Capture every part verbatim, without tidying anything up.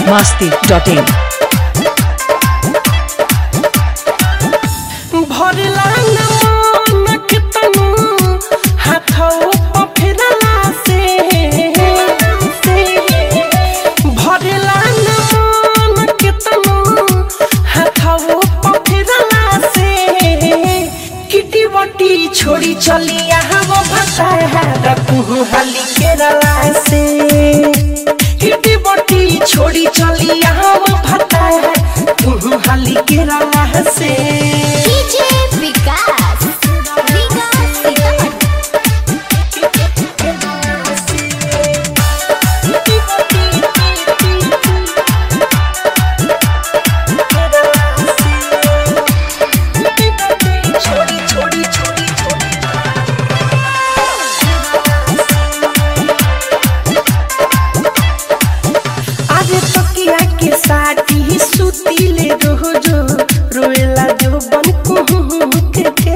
masti dot in. छोड़ी चलिया हम भतारा कुहू हाली केरला से किटी बटी छोड़ी चलिया हम भतारा कुहू हाली केरला से डीजे विकास विकास छोड़ी छोड़ी छोड़ी के साथी सुतीले रोजो रोएला जो बन कुहुक के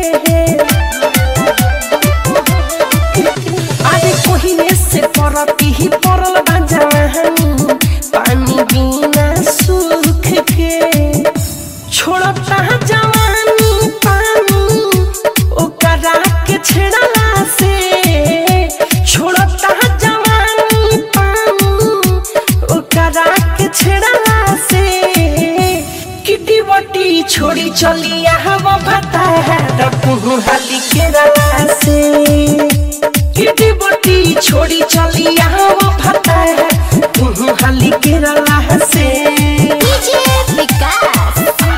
अरे कोहिने से परती ही परल बाजानी पानी बिना सुख के छोड़ता जवानी पानी ओकरा के छेड़ला से छोड़ता जवानी पानी ओकरा के छेड़ला से किटी बटी छोड़ी चलिया हम भतारा कुहू हाली केरला से किटी बटी छोड़ी चलिया हम भतारा कुहू हाली केरला से DJ Vikas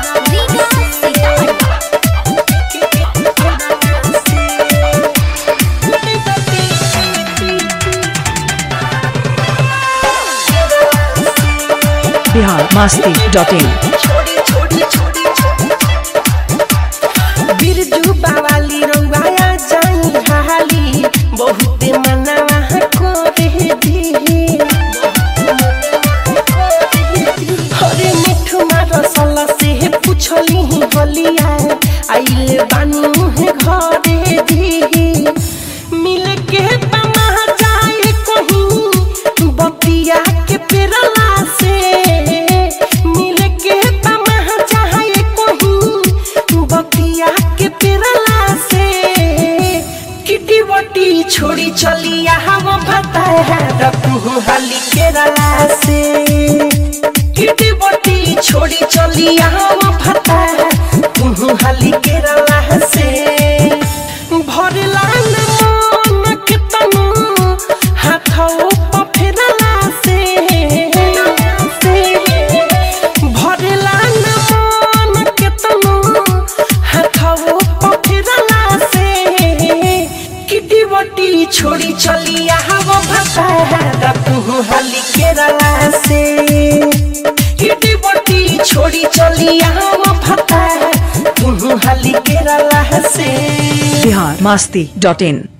Bihar masti dot in. छोड़ी छोड़ी छोड़ी बिरजू बावाली रंगाया जाई हाली बहुत मनवा को दे दी हरे मिठू मारसल से पूछली बलिया आइले बानी मुहे घरे दी मिल के तमा जाए कहीं बतिया के पेरला से मिल के तमा जाए कहीं बतिया के पेरला से किटी बटी छोड़ी चलिया हम भतारा कुहू हाली केरला से किटी बटी छोड़ी चलिया हम भतारा कुहू हाली केरला से भरला मन के तनु हाथों पर फेरला से भरला मन के तनु हाथों पर फेरला से किटी बटी छोड़ी चलिया हम भतारा कुहू हाली केरला से किटी बटी छोड़ी चलिया हम भतारा कुहू हाली केरला से Bihar masti dot in.